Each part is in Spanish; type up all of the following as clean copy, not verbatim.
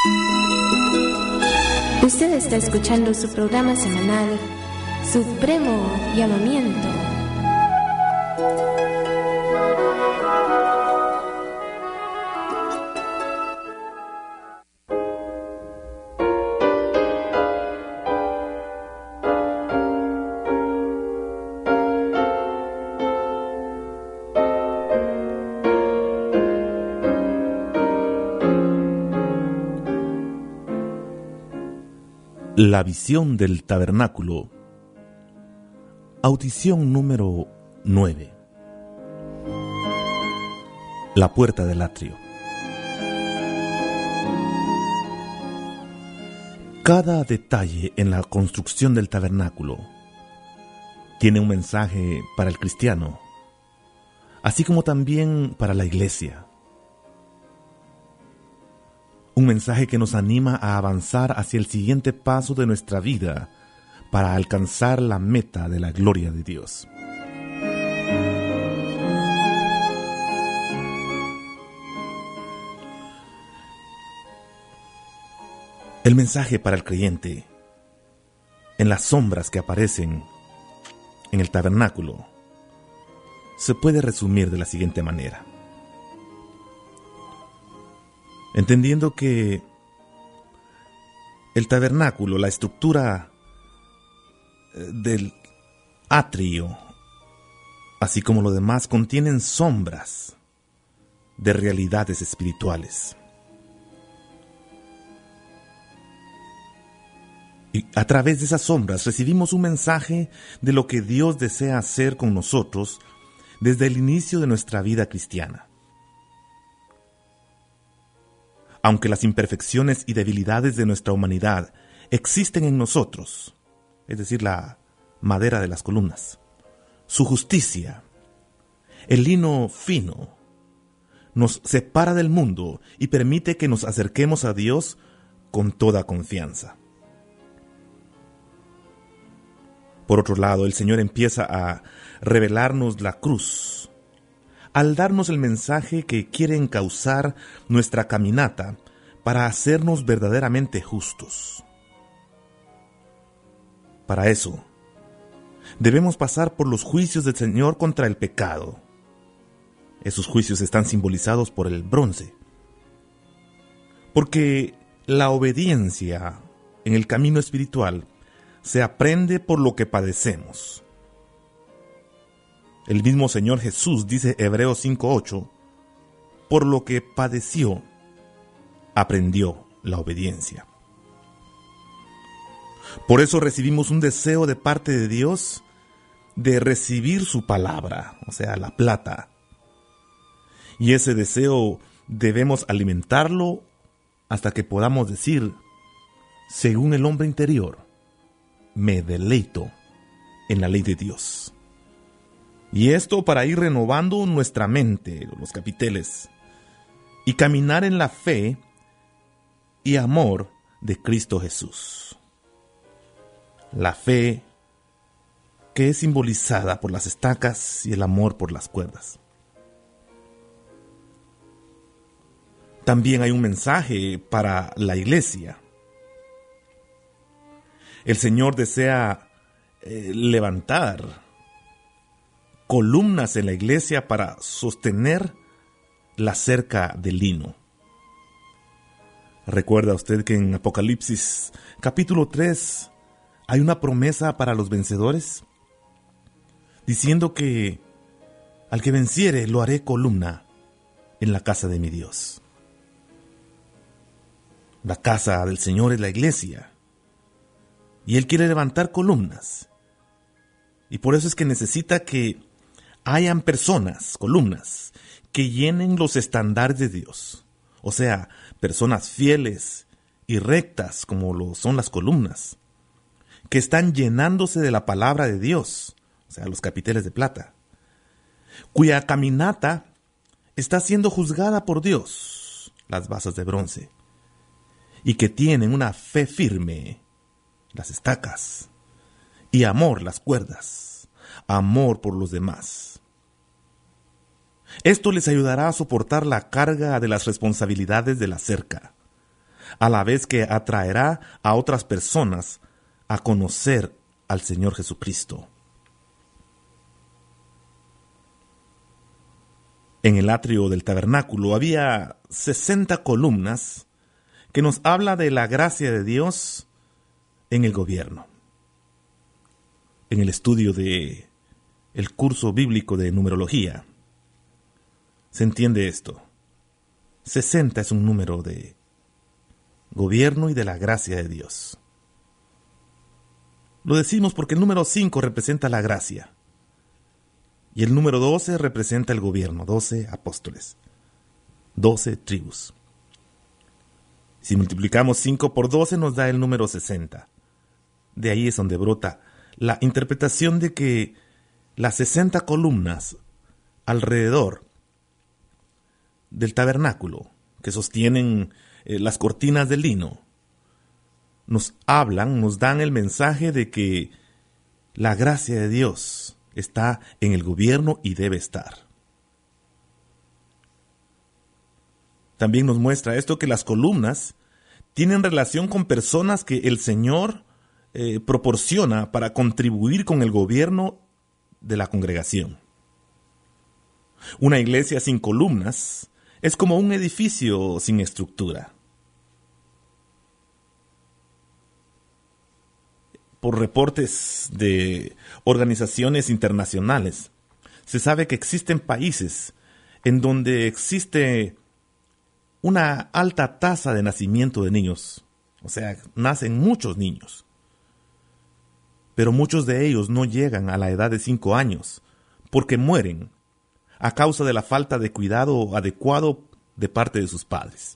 Usted está escuchando su programa semanal, Supremo Llamamiento. La visión del tabernáculo. Audición número 9. La puerta del atrio. Cada detalle en la construcción del tabernáculo tiene un mensaje para el cristiano, así como también para la iglesia. Un mensaje que nos anima a avanzar hacia el siguiente paso de nuestra vida para alcanzar la meta de la gloria de Dios. El mensaje para el creyente en las sombras que aparecen en el tabernáculo se puede resumir de la siguiente manera. Entendiendo que el tabernáculo, la estructura del atrio, así como lo demás, contienen sombras de realidades espirituales. Y a través de esas sombras recibimos un mensaje de lo que Dios desea hacer con nosotros desde el inicio de nuestra vida cristiana. Aunque las imperfecciones y debilidades de nuestra humanidad existen en nosotros, es decir, la madera de las columnas, su justicia, el lino fino, nos separa del mundo y permite que nos acerquemos a Dios con toda confianza. Por otro lado, el Señor empieza a revelarnos la cruz, al darnos el mensaje que quiere encauzar nuestra caminata para hacernos verdaderamente justos. Para eso, debemos pasar por los juicios del Señor contra el pecado. Esos juicios están simbolizados por el bronce. Porque la obediencia en el camino espiritual se aprende por lo que padecemos. El mismo Señor Jesús dice Hebreos 5:8, por lo que padeció, aprendió la obediencia. Por eso recibimos un deseo de parte de Dios de recibir su palabra, o sea, la plata. Y ese deseo debemos alimentarlo hasta que podamos decir, según el hombre interior, me deleito en la ley de Dios. Y esto para ir renovando nuestra mente, los capiteles, y caminar en la fe y amor de Cristo Jesús. La fe que es simbolizada por las estacas y el amor por las cuerdas. También hay un mensaje para la iglesia. El Señor desea levantar columnas en la iglesia para sostener la cerca de lino. ¿Recuerda usted que en Apocalipsis capítulo 3 hay una promesa para los vencedores? Diciendo que al que venciere lo haré columna en la casa de mi Dios. La casa del Señor es la iglesia. Y Él quiere levantar columnas. Y por eso es que necesita que hayan personas, columnas, que llenen los estándares de Dios. O sea, personas fieles y rectas como lo son las columnas, que están llenándose de la palabra de Dios, o sea, los capiteles de plata, cuya caminata está siendo juzgada por Dios, las basas de bronce, y que tienen una fe firme, las estacas, y amor, las cuerdas, amor por los demás. Esto les ayudará a soportar la carga de las responsabilidades de la cerca, a la vez que atraerá a otras personas a conocer al Señor Jesucristo. En el atrio del tabernáculo había 60 columnas que nos habla de la gracia de Dios en el gobierno. En el estudio de el curso bíblico de numerología se entiende esto. 60 es un número de gobierno y de la gracia de Dios. Lo decimos porque el número 5 representa la gracia y el número 12 representa el gobierno, 12 apóstoles, 12 tribus. Si multiplicamos 5 por 12 nos da el número 60. De ahí es donde brota la interpretación de que las 60 columnas alrededor del tabernáculo que sostienen las cortinas de lino nos hablan, nos dan el mensaje de que la gracia de Dios está en el gobierno y debe estar. También nos muestra esto que las columnas tienen relación con personas que el Señor proporciona para contribuir con el gobierno de la congregación. Una iglesia sin columnas es como un edificio sin estructura. Por reportes de organizaciones internacionales, se sabe que existen países en donde existe una alta tasa de nacimiento de niños. O sea, nacen muchos niños. Pero muchos de ellos no llegan a la edad de 5 años, porque mueren a causa de la falta de cuidado adecuado de parte de sus padres.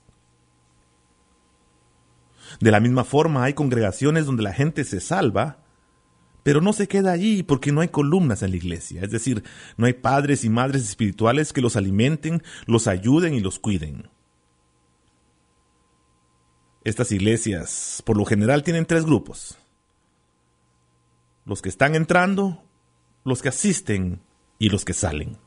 De la misma forma, hay congregaciones donde la gente se salva, pero no se queda allí porque no hay columnas en la iglesia. Es decir, no hay padres y madres espirituales que los alimenten, los ayuden y los cuiden. Estas iglesias, por lo general, tienen 3 grupos. Los que están entrando, los que asisten y los que salen.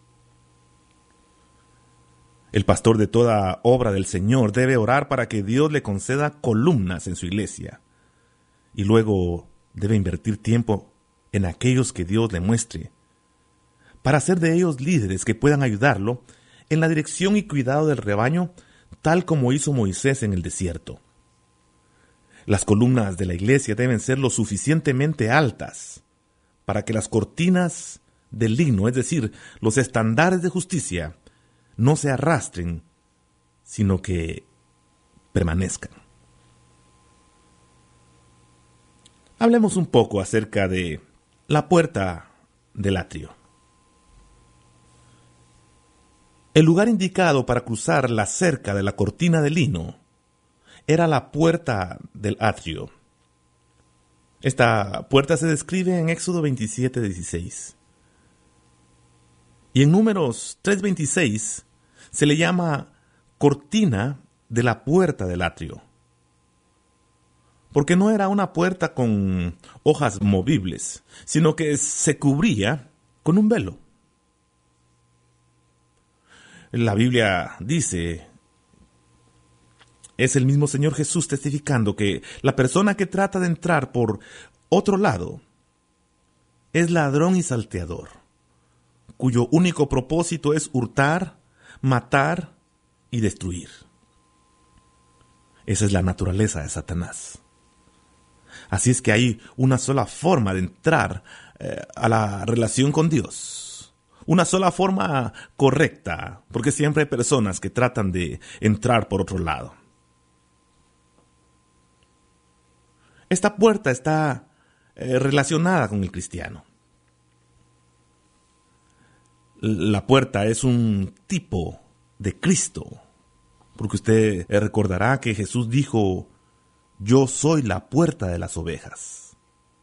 El pastor de toda obra del Señor debe orar para que Dios le conceda columnas en su iglesia. Y luego debe invertir tiempo en aquellos que Dios le muestre, para hacer de ellos líderes que puedan ayudarlo en la dirección y cuidado del rebaño, tal como hizo Moisés en el desierto. Las columnas de la iglesia deben ser lo suficientemente altas para que las cortinas de lino, es decir, los estándares de justicia, no se arrastren, sino que permanezcan. Hablemos un poco acerca de la puerta del atrio. El lugar indicado para cruzar la cerca de la cortina de lino era la puerta del atrio. Esta puerta se describe en Éxodo 27:16. Y en Números 3:26 se le llama cortina de la puerta del atrio, porque no era una puerta con hojas movibles, sino que se cubría con un velo. La Biblia dice, es el mismo Señor Jesús testificando que la persona que trata de entrar por otro lado es ladrón y salteador, cuyo único propósito es hurtar, matar y destruir. Esa es la naturaleza de Satanás. Así es que hay una sola forma de entrar a la relación con Dios. Una sola forma correcta, porque siempre hay personas que tratan de entrar por otro lado. Esta puerta está relacionada con el cristiano. La puerta es un tipo de Cristo, porque usted recordará que Jesús dijo, yo soy la puerta de las ovejas.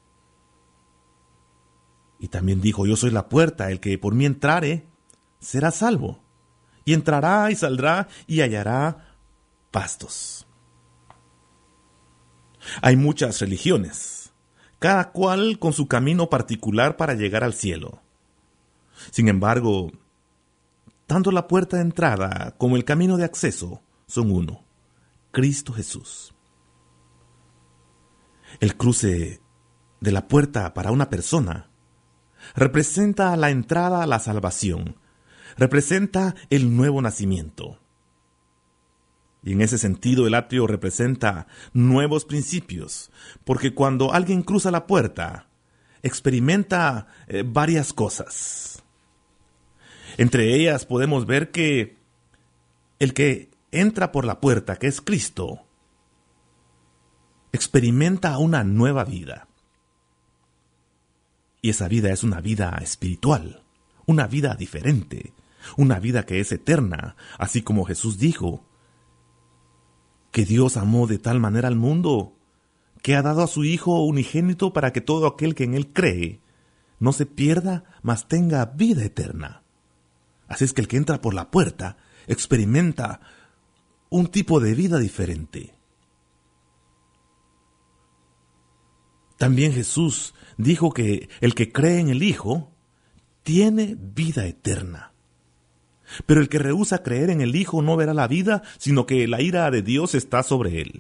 Y también dijo, yo soy la puerta, el que por mí entrare será salvo, y entrará y saldrá y hallará pastos. Hay muchas religiones, cada cual con su camino particular para llegar al cielo. Sin embargo, tanto la puerta de entrada como el camino de acceso son uno, Cristo Jesús. El cruce de la puerta para una persona representa la entrada a la salvación, representa el nuevo nacimiento. Y en ese sentido el atrio representa nuevos principios, porque cuando alguien cruza la puerta, experimenta varias cosas. Entre ellas podemos ver que el que entra por la puerta, que es Cristo, experimenta una nueva vida. Y esa vida es una vida espiritual, una vida diferente, una vida que es eterna, así como Jesús dijo que Dios amó de tal manera al mundo que ha dado a su Hijo unigénito para que todo aquel que en Él cree no se pierda, mas tenga vida eterna. Así es que el que entra por la puerta experimenta un tipo de vida diferente. También Jesús dijo que el que cree en el Hijo tiene vida eterna. Pero el que rehúsa creer en el Hijo no verá la vida, sino que la ira de Dios está sobre él.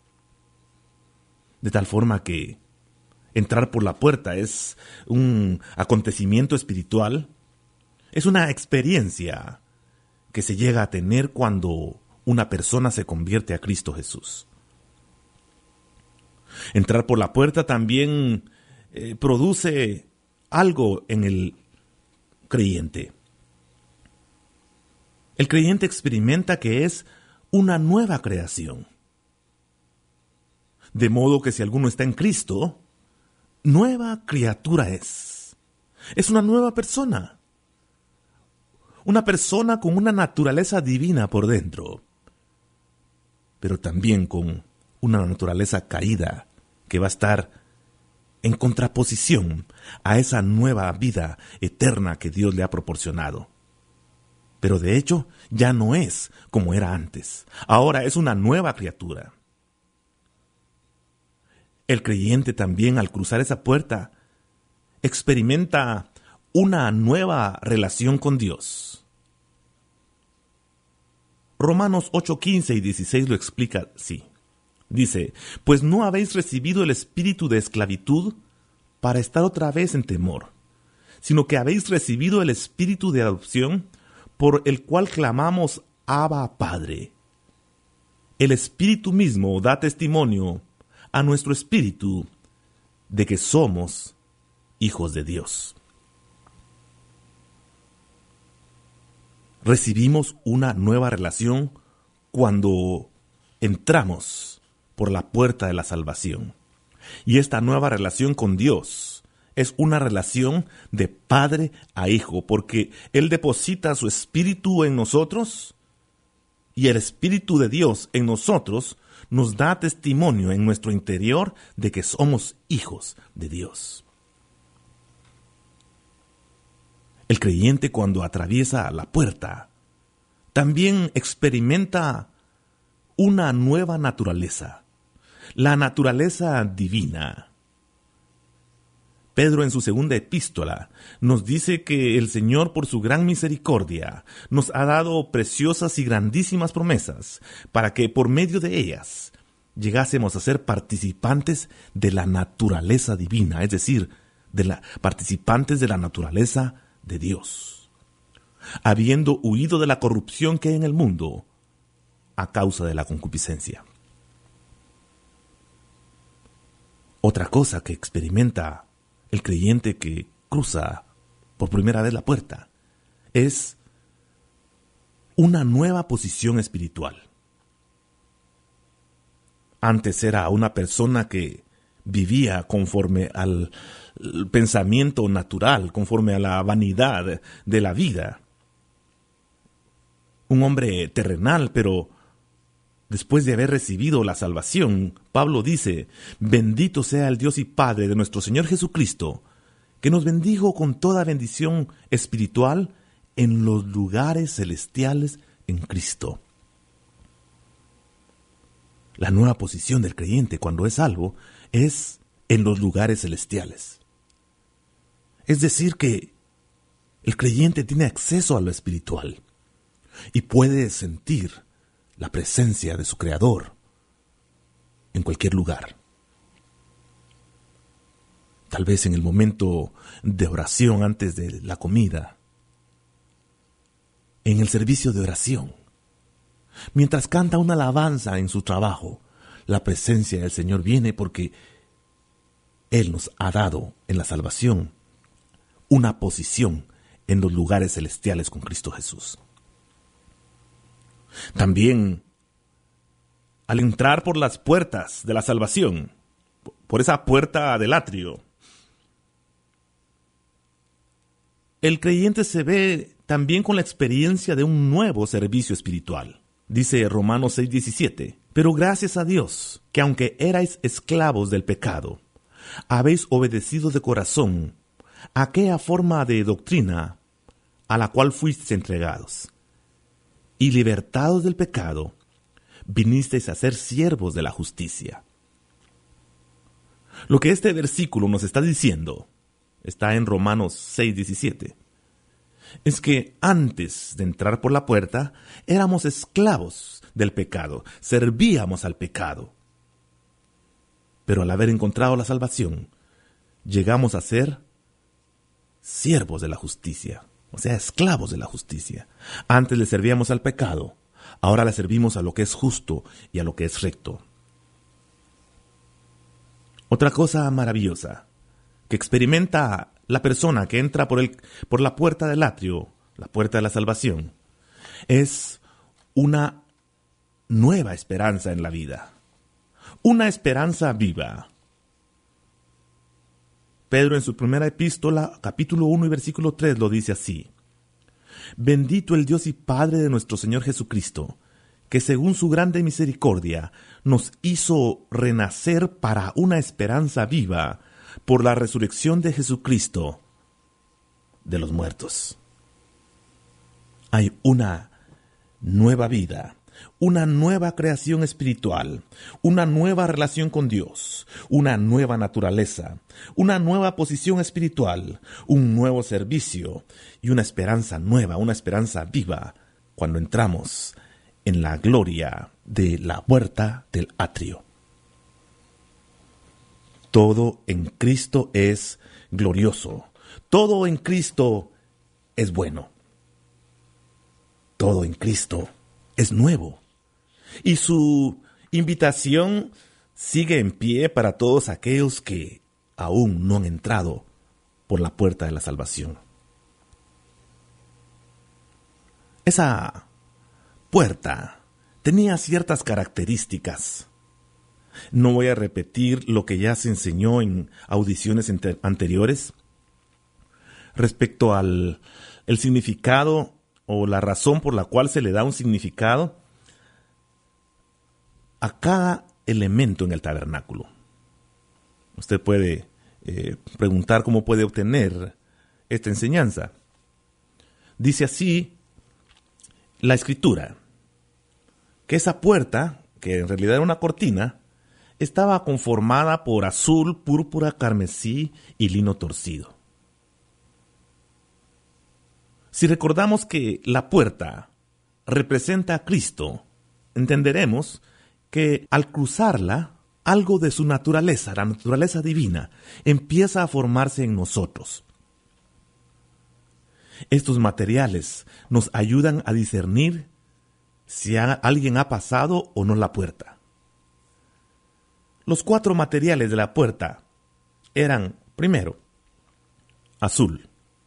De tal forma que entrar por la puerta es un acontecimiento espiritual, es una experiencia que se llega a tener cuando una persona se convierte a Cristo Jesús. Entrar por la puerta también produce algo en el creyente. El creyente experimenta que es una nueva creación. De modo que si alguno está en Cristo, nueva criatura es. Es una nueva persona. Una persona con una naturaleza divina por dentro, pero también con una naturaleza caída que va a estar en contraposición a esa nueva vida eterna que Dios le ha proporcionado. Pero de hecho ya no es como era antes. Ahora es una nueva criatura. El creyente también, al cruzar esa puerta, experimenta una nueva relación con Dios. Romanos 8:15 y 16 lo explica así. Dice: pues no habéis recibido el espíritu de esclavitud para estar otra vez en temor, sino que habéis recibido el espíritu de adopción, por el cual clamamos Abba, Padre. El Espíritu mismo da testimonio a nuestro espíritu de que somos hijos de Dios. Recibimos una nueva relación cuando entramos por la puerta de la salvación. Y esta nueva relación con Dios es una relación de padre a hijo, porque Él deposita su espíritu en nosotros y el Espíritu de Dios en nosotros nos da testimonio en nuestro interior de que somos hijos de Dios. El creyente, cuando atraviesa la puerta, también experimenta una nueva naturaleza, la naturaleza divina. Pedro, en su segunda epístola, nos dice que el Señor, por su gran misericordia, nos ha dado preciosas y grandísimas promesas para que por medio de ellas llegásemos a ser participantes de la naturaleza divina, es decir, participantes de la naturaleza de Dios, habiendo huido de la corrupción que hay en el mundo a causa de la concupiscencia. Otra cosa que experimenta el creyente que cruza por primera vez la puerta es una nueva posición espiritual. Antes era una persona que vivía conforme al pensamiento natural, conforme a la vanidad de la vida. Un hombre terrenal, pero después de haber recibido la salvación, Pablo dice: bendito sea el Dios y Padre de nuestro Señor Jesucristo, que nos bendijo con toda bendición espiritual en los lugares celestiales en Cristo. La nueva posición del creyente cuando es salvo es en los lugares celestiales. Es decir, que el creyente tiene acceso a lo espiritual y puede sentir la presencia de su Creador en cualquier lugar. tal vez en el momento de oración antes de la comida, en el servicio de oración, mientras canta una alabanza en su trabajo, la presencia del Señor viene porque Él nos ha dado en la salvación una posición en los lugares celestiales con Cristo Jesús. También, al entrar por las puertas de la salvación, por esa puerta del atrio, el creyente se ve también con la experiencia de un nuevo servicio espiritual. Dice Romanos 6:17, pero gracias a Dios, que aunque erais esclavos del pecado, habéis obedecido de corazón a aquella forma de doctrina a la cual fuisteis entregados, y libertados del pecado, vinisteis a ser siervos de la justicia. Lo que este versículo nos está diciendo, está en Romanos 6:17, es que antes de entrar por la puerta éramos esclavos del pecado, servíamos al pecado. Pero al haber encontrado la salvación, llegamos a ser siervos de la justicia, o sea, esclavos de la justicia. Antes le servíamos al pecado, ahora le servimos a lo que es justo y a lo que es recto. Otra cosa maravillosa que experimenta la persona que entra por la puerta del atrio, la puerta de la salvación, es una nueva esperanza en la vida, una esperanza viva. Pedro en su primera epístola, capítulo 1 y versículo 3 lo dice así: bendito el Dios y Padre de nuestro Señor Jesucristo, que según su grande misericordia nos hizo renacer para una esperanza viva por la resurrección de Jesucristo de los muertos. Hay una nueva vida, una nueva creación espiritual, una nueva relación con Dios, una nueva naturaleza, una nueva posición espiritual, un nuevo servicio y una esperanza nueva, una esperanza viva cuando entramos en la gloria de la puerta del atrio. Todo en Cristo es glorioso. Todo en Cristo es bueno. Todo en Cristo es nuevo. Y su invitación sigue en pie para todos aquellos que aún no han entrado por la puerta de la salvación. Esa puerta tenía ciertas características. No voy a repetir lo que ya se enseñó en audiciones anteriores respecto al el significado o la razón por la cual se le da un significado a cada elemento en el tabernáculo. Usted puede preguntar cómo puede obtener esta enseñanza. Dice así la Escritura, que esa puerta, que en realidad era una cortina, estaba conformada por azul, púrpura, carmesí y lino torcido. Si recordamos que la puerta representa a Cristo, entenderemos que al cruzarla, algo de su naturaleza, la naturaleza divina, empieza a formarse en nosotros. Estos materiales nos ayudan a discernir si alguien ha pasado o no la puerta. Los 4 materiales de la puerta eran, primero, azul.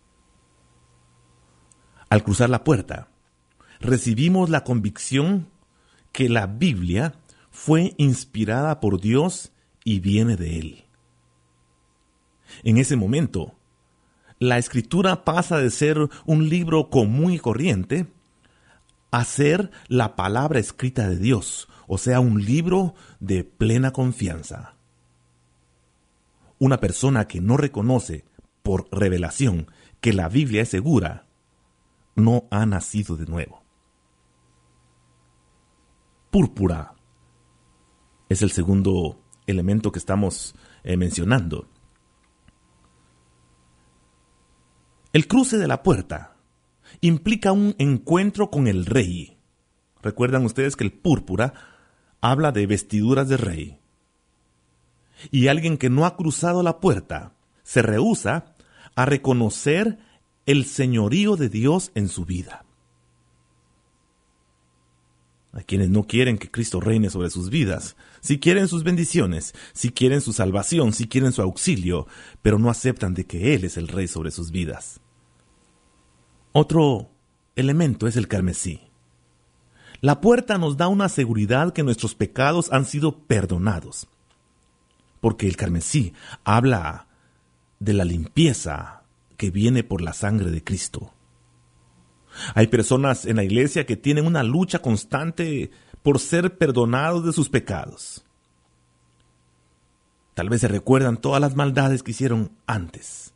Al cruzar la puerta, recibimos la convicción que la Biblia fue inspirada por Dios y viene de Él. En ese momento, la Escritura pasa de ser un libro común y corriente a ser la palabra escrita de Dios, o sea, un libro de plena confianza. Una persona que no reconoce por revelación que la Biblia es segura, no ha nacido de nuevo. Púrpura es el segundo elemento que estamos mencionando. El cruce de la puerta implica un encuentro con el rey. Recuerdan ustedes que el púrpura habla de vestiduras de rey. Y alguien que no ha cruzado la puerta se rehúsa a reconocer el señorío de Dios en su vida. Hay quienes no quieren que Cristo reine sobre sus vidas. Sí quieren sus bendiciones, sí quieren su salvación, sí quieren su auxilio, pero no aceptan de que Él es el Rey sobre sus vidas. Otro elemento es el carmesí. La puerta nos da una seguridad que nuestros pecados han sido perdonados, porque el carmesí habla de la limpieza que viene por la sangre de Cristo. Hay personas en la iglesia que tienen una lucha constante por ser perdonados de sus pecados. Tal vez se recuerdan todas las maldades que hicieron antes.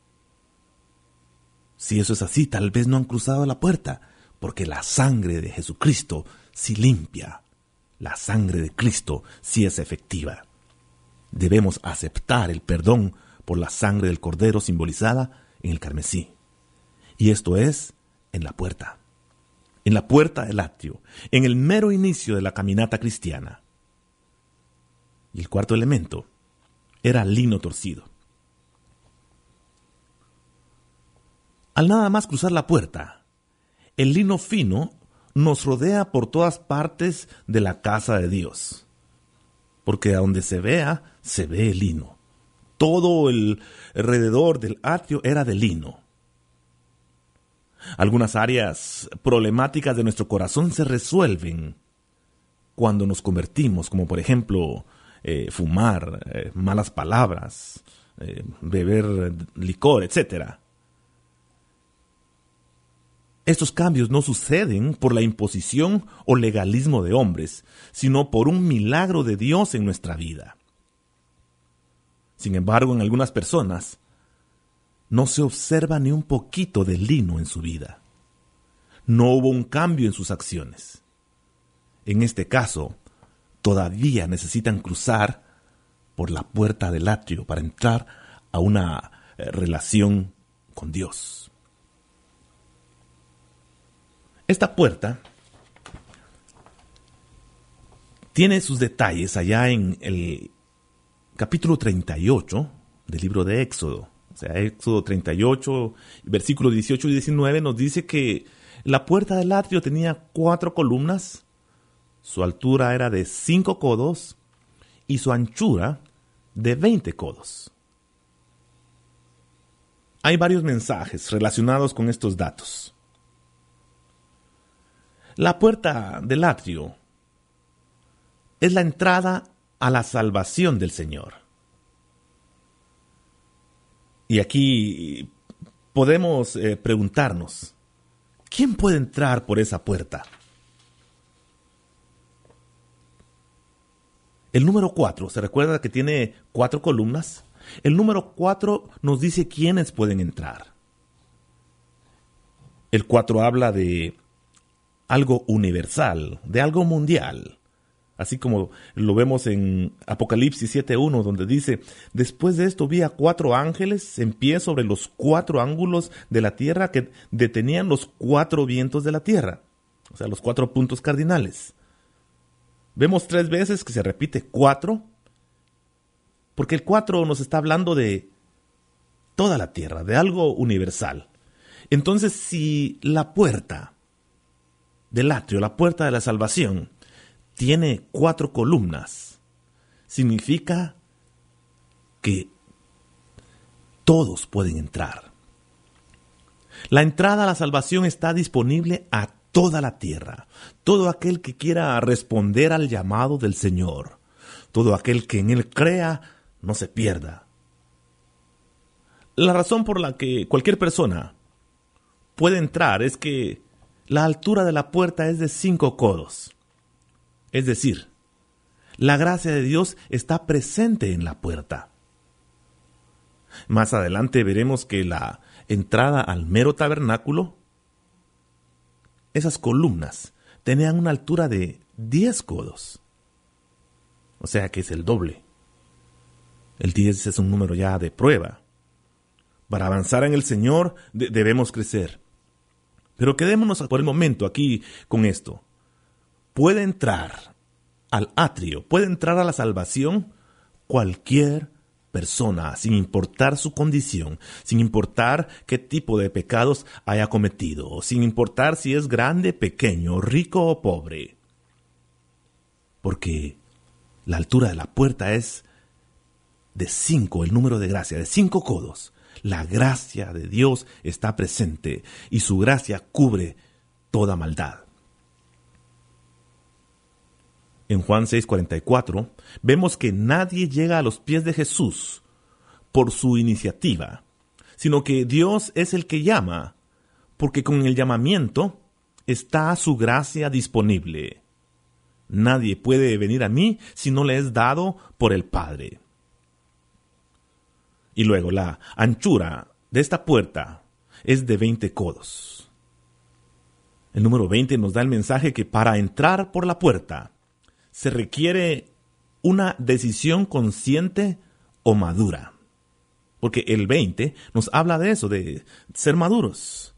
Si eso es así, tal vez no han cruzado la puerta, porque la sangre de Jesucristo sí limpia. La sangre de Cristo sí es efectiva. Debemos aceptar el perdón por la sangre del Cordero simbolizada en el carmesí. Y esto es en la puerta del atrio, en el mero inicio de la caminata cristiana. Y el cuarto elemento era lino torcido. Al nada más cruzar la puerta, el lino fino nos rodea por todas partes de la casa de Dios, porque a donde se vea, se ve el lino. Todo el alrededor del atrio era de lino. Algunas áreas problemáticas de nuestro corazón se resuelven cuando nos convertimos, como por ejemplo fumar, malas palabras, beber licor, etc. Estos cambios no suceden por la imposición o legalismo de hombres, sino por un milagro de Dios en nuestra vida. Sin embargo, en algunas personas no se observa ni un poquito de lino en su vida. No hubo un cambio en sus acciones. En este caso, todavía necesitan cruzar por la puerta del atrio para entrar a una relación con Dios. Esta puerta tiene sus detalles allá en el capítulo 38 del libro de Éxodo. O sea, Éxodo 38, versículos 18 y 19 nos dice que la puerta del atrio tenía 4 columnas, su altura era de 5 codos y su anchura de 20 codos. Hay varios mensajes relacionados con estos datos. La puerta del atrio es la entrada a la salvación del Señor. Y aquí podemos preguntarnos, ¿quién puede entrar por esa puerta? El número 4, ¿se recuerda que tiene 4 columnas? El número 4 nos dice quiénes pueden entrar. El 4 habla de algo universal, de algo mundial. Así como lo vemos en Apocalipsis 7:1, donde dice, después de esto vi a 4 ángeles en pie sobre los 4 ángulos de la tierra que detenían los 4 vientos de la tierra. O sea, los 4 puntos cardinales. Vemos 3 veces que se repite 4, porque el 4 nos está hablando de toda la tierra, de algo universal. Entonces, si la puerta del atrio, la puerta de la salvación, tiene 4 columnas, significa que todos pueden entrar. La entrada a la salvación está disponible a toda la tierra. Todo aquel que quiera responder al llamado del Señor, todo aquel que en Él crea, no se pierda. La razón por la que cualquier persona puede entrar es que la altura de la puerta es de 5 codos. Es decir, la gracia de Dios está presente en la puerta. Más adelante veremos que la entrada al mero tabernáculo, esas columnas tenían una altura de 10 codos. O sea que es el doble. El 10 es un número ya de prueba. Para avanzar en el Señor debemos crecer. Pero quedémonos por el momento aquí con esto. Puede entrar al atrio, puede entrar a la salvación cualquier persona, sin importar su condición, sin importar qué tipo de pecados haya cometido, sin importar si es grande, pequeño, rico o pobre. Porque la altura de la puerta es de 5, el número de gracia, de 5 codos. La gracia de Dios está presente y su gracia cubre toda maldad. En Juan 6:44 vemos que nadie llega a los pies de Jesús por su iniciativa, sino que Dios es el que llama, porque con el llamamiento está su gracia disponible. Nadie puede venir a mí si no le es dado por el Padre. Y luego la anchura de esta puerta es de 20 codos. El número 20 nos da el mensaje que para entrar por la puerta se requiere una decisión consciente o madura. Porque el 20 nos habla de eso, de ser maduros.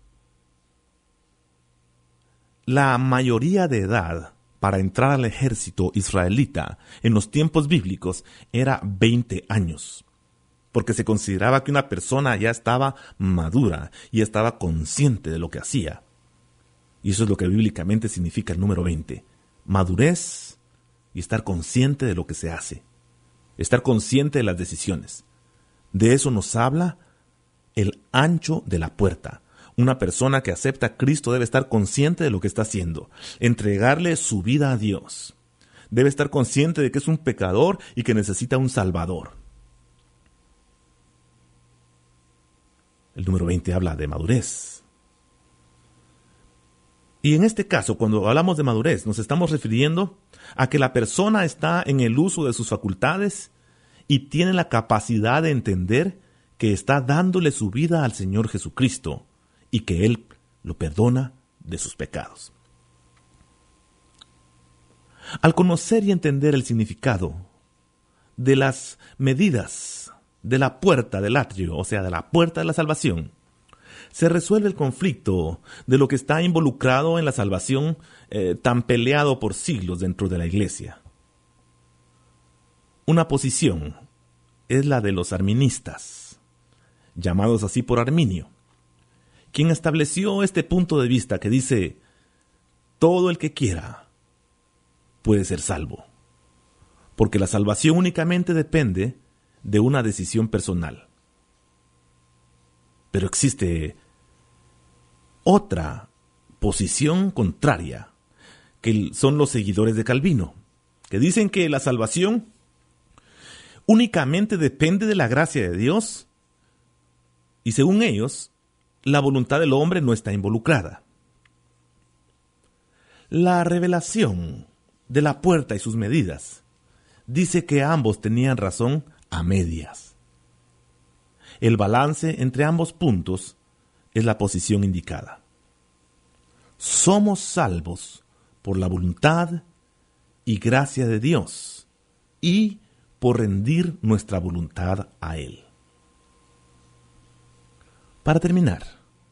La mayoría de edad para entrar al ejército israelita en los tiempos bíblicos era 20 años. Porque se consideraba que una persona ya estaba madura y estaba consciente de lo que hacía. Y eso es lo que bíblicamente significa el número 20. Madurez y estar consciente de lo que se hace. Estar consciente de las decisiones. De eso nos habla el ancho de la puerta. Una persona que acepta a Cristo debe estar consciente de lo que está haciendo. Entregarle su vida a Dios. Debe estar consciente de que es un pecador y que necesita un Salvador. El número 20 habla de madurez. Y en este caso, cuando hablamos de madurez, nos estamos refiriendo a que la persona está en el uso de sus facultades y tiene la capacidad de entender que está dándole su vida al Señor Jesucristo y que Él lo perdona de sus pecados. Al conocer y entender el significado de las medidas de la puerta del atrio, o sea, de la puerta de la salvación, se resuelve el conflicto de lo que está involucrado en la salvación tan peleado por siglos dentro de la iglesia. Una posición es la de los arministas, llamados así por Arminio, quien estableció este punto de vista que dice: todo el que quiera puede ser salvo, porque la salvación únicamente depende de una decisión personal. Pero existe otra posición contraria, que son los seguidores de Calvino, que dicen que la salvación únicamente depende de la gracia de Dios y, según ellos, la voluntad del hombre no está involucrada. La revelación de la puerta y sus medidas dice que ambos tenían razón a medias. El balance entre ambos puntos es la posición indicada. Somos salvos por la voluntad y gracia de Dios y por rendir nuestra voluntad a Él. Para terminar,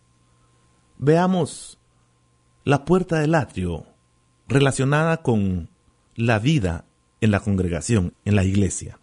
veamos la puerta del atrio relacionada con la vida en la congregación, en la iglesia.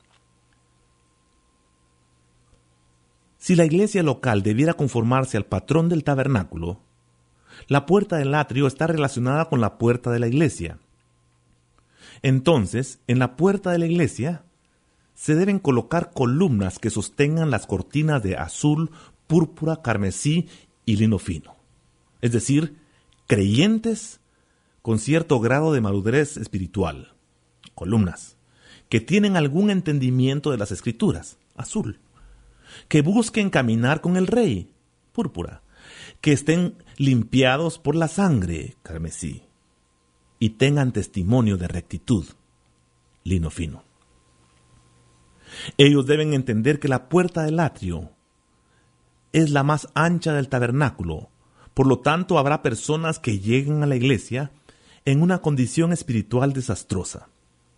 Si la iglesia local debiera conformarse al patrón del tabernáculo, la puerta del atrio está relacionada con la puerta de la iglesia. Entonces, en la puerta de la iglesia se deben colocar columnas que sostengan las cortinas de azul, púrpura, carmesí y lino fino. Es decir, creyentes con cierto grado de madurez espiritual, columnas, que tienen algún entendimiento de las Escrituras, azul, que busquen caminar con el Rey, púrpura, que estén limpiados por la sangre, carmesí, y tengan testimonio de rectitud, lino fino. Ellos deben entender que la puerta del atrio es la más ancha del tabernáculo, por lo tanto habrá personas que lleguen a la iglesia en una condición espiritual desastrosa.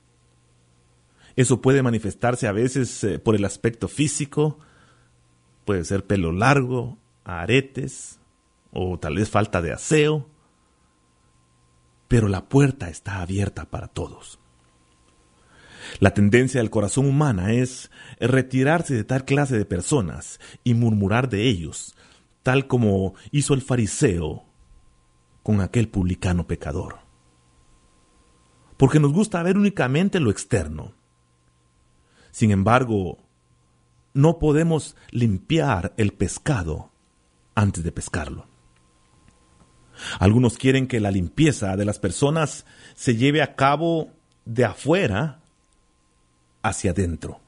Eso puede manifestarse a veces por el aspecto físico. Puede ser pelo largo, aretes, o tal vez falta de aseo. Pero la puerta está abierta para todos. La tendencia del corazón humana es retirarse de tal clase de personas y murmurar de ellos, tal como hizo el fariseo con aquel publicano pecador. Porque nos gusta ver únicamente lo externo. Sin embargo, no podemos limpiar el pescado antes de pescarlo. Algunos quieren que la limpieza de las personas se lleve a cabo de afuera hacia adentro.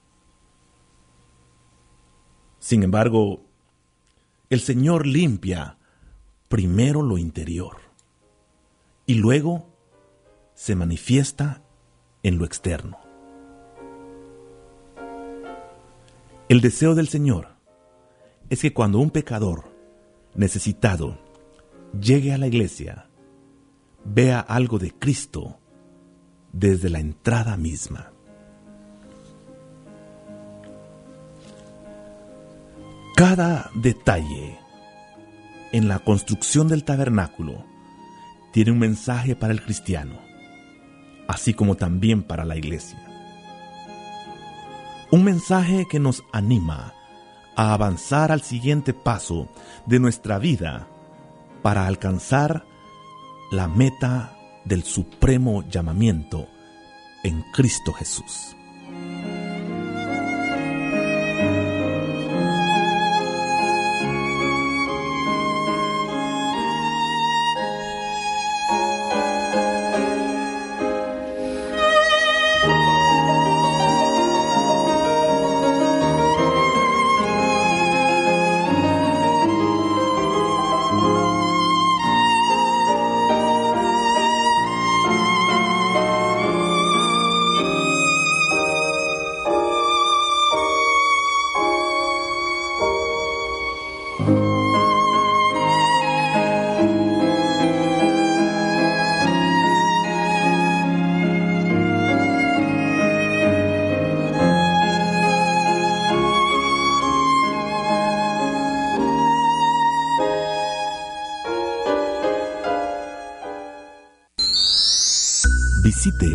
Sin embargo, el Señor limpia primero lo interior y luego se manifiesta en lo externo. El deseo del Señor es que cuando un pecador necesitado llegue a la iglesia, vea algo de Cristo desde la entrada misma. Cada detalle en la construcción del tabernáculo tiene un mensaje para el cristiano, así como también para la iglesia. Un mensaje que nos anima a avanzar al siguiente paso de nuestra vida para alcanzar la meta del supremo llamamiento en Cristo Jesús. Visite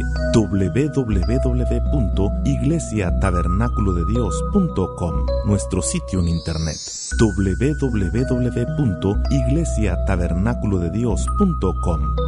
www.iglesiatabernaculodedios.com, nuestro sitio en internet. www.iglesiatabernaculodedios.com.